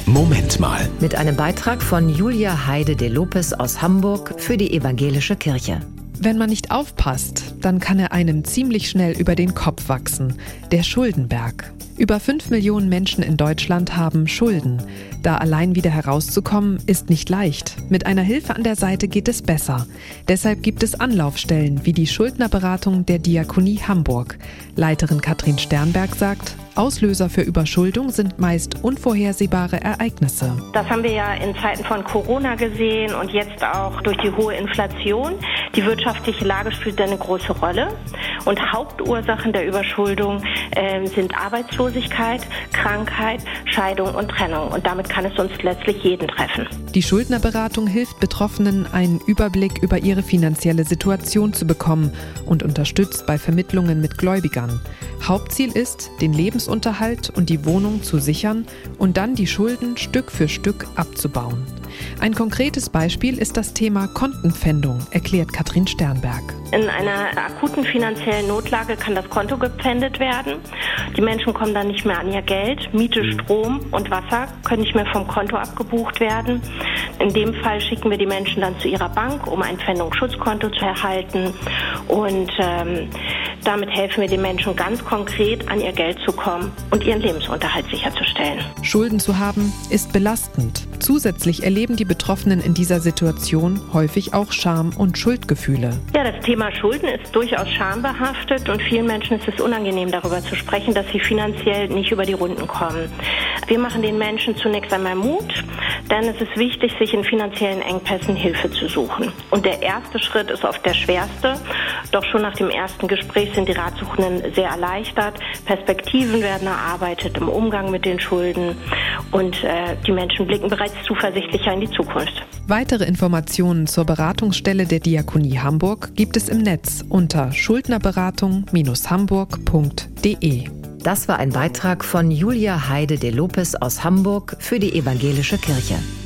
Moment mal. Mit einem Beitrag von Julia Heide de Lopez aus Hamburg für die Evangelische Kirche. Wenn man nicht aufpasst, dann kann er einem ziemlich schnell über den Kopf wachsen. Der Schuldenberg. Über 5 Millionen Menschen in Deutschland haben Schulden. Da allein wieder herauszukommen, ist nicht leicht. Mit einer Hilfe an der Seite geht es besser. Deshalb gibt es Anlaufstellen wie die Schuldnerberatung der Diakonie Hamburg. Leiterin Katrin Sternberg sagt, Auslöser für Überschuldung sind meist unvorhersehbare Ereignisse. Das haben wir ja in Zeiten von Corona gesehen und jetzt auch durch die hohe Inflation. Die wirtschaftliche Lage spielt eine große Rolle. Und Hauptursachen der Überschuldung sind Arbeitslosigkeit, Krankheit, Scheidung und Trennung. Und damit kann es uns letztlich jeden treffen. Die Schuldnerberatung hilft Betroffenen, einen Überblick über ihre finanzielle Situation zu bekommen und unterstützt bei Vermittlungen mit Gläubigern. Hauptziel ist, den Lebensunterhalt und die Wohnung zu sichern und dann die Schulden Stück für Stück abzubauen. Ein konkretes Beispiel ist das Thema Kontenpfändung, erklärt Katrin Sternberg. In einer akuten finanziellen Notlage kann das Konto gepfändet werden. Die Menschen kommen dann nicht mehr an ihr Geld. Miete, Strom und Wasser können nicht mehr vom Konto abgebucht werden. In dem Fall schicken wir die Menschen dann zu ihrer Bank, um ein Pfändungsschutzkonto zu erhalten. Und damit helfen wir den Menschen ganz konkret, an ihr Geld zu kommen und ihren Lebensunterhalt sicherzustellen. Schulden zu haben ist belastend. Zusätzlich erleben die Betroffenen in dieser Situation häufig auch Scham und Schuldgefühle. Ja, das Thema Schulden ist durchaus schambehaftet und vielen Menschen ist es unangenehm, darüber zu sprechen, dass sie finanziell nicht über die Runden kommen. Wir machen den Menschen zunächst einmal Mut, denn es ist wichtig, sich in finanziellen Engpässen Hilfe zu suchen. Und der erste Schritt ist oft der schwerste, doch schon nach dem ersten Gespräch sind die Ratsuchenden sehr erleichtert. Perspektiven werden erarbeitet im Umgang mit den Schulden und die Menschen blicken bereits zuversichtlicher in die Zukunft. Weitere Informationen zur Beratungsstelle der Diakonie Hamburg gibt es im Netz unter schuldnerberatung-hamburg.de. Das war ein Beitrag von Julia Heide de Lopez aus Hamburg für die Evangelische Kirche.